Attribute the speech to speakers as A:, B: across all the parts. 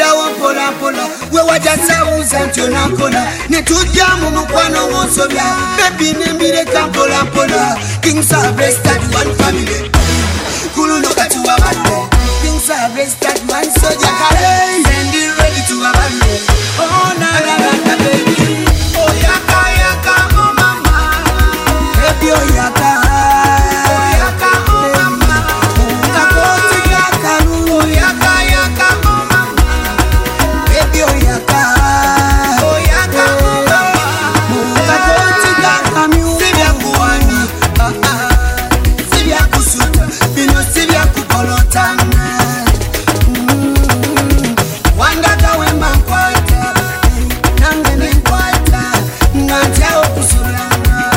A: Gira wampola pola, we wajasa uzancho na kola. Netuja mukwano wonsobya, baby nembire kampola pola. Kings are blessed at one family. Kulu loka to a bande. Kings are blessed at one soldier. Send it ready to a bande. Oh na na na na baby. Oh yaka yaka oh mama. Baby oh yaka. Oh yaka oh mama. Kakoti yaka nu. Oh yaka yaka oh mama. Baby oh yaka. Oh yaka oh mama. Kakoti yaka mu. Sibya kuwani. Sibya kusuta. Bino sibya kupolotana. Wanda wema kwata. Nangene kwata. Ngajao kusulana.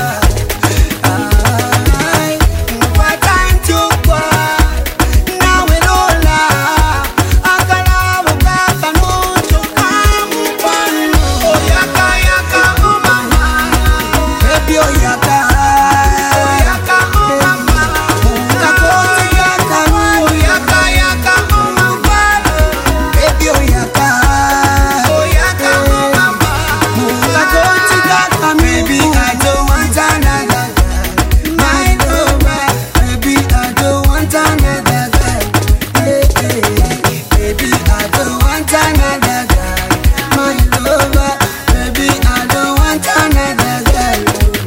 A: Kwata nchukwa. Nawe lola. Akala wakaka nuchuka mpano. Oh yaka yaka oh mama. Baby oh yaka. Oh yaka oh mama. Kakoti yaka nu. Oh yaka yaka oh mama. Baby oh yaka. Oh yaka oh mama. Kakoti yaka nu. Baby I don't want another girl. My lover. Baby I don't want another girl. Baby I don't want another girl. My lover. Baby I don't want another girl.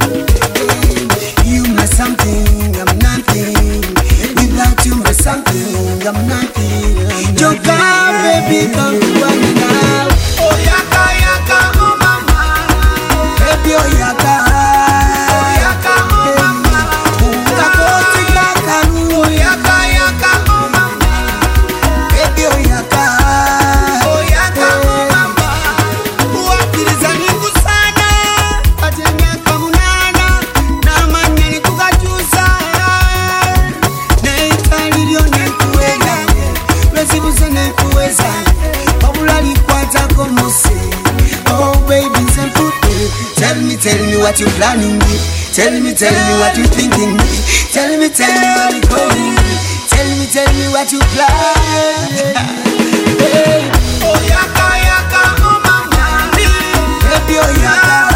A: You my something, I'm nothing. Without you my something, I'm nothing. Joka, baby, come to me now. Oh yaka yaka oh mama. Baby oh yaka. Oh yaka oh mama. Kakoti yaka nu. Oh yaka yaka oh mama. Baby oh yaka. Oh yaka oh mama. Uwakiriza ningu sana. Ajenya kamunana. Na manyani kukachusa. Neitalilio nekuwega. Lesibuze nekuweza. Obulali kwata komose. Oh baby zenfute. Tell me what you planning me. Tell me what you thinking me. Tell me what you going me. Tell me what you plan. Hey. Oh yaka yaka oh mama. Baby oh yaka.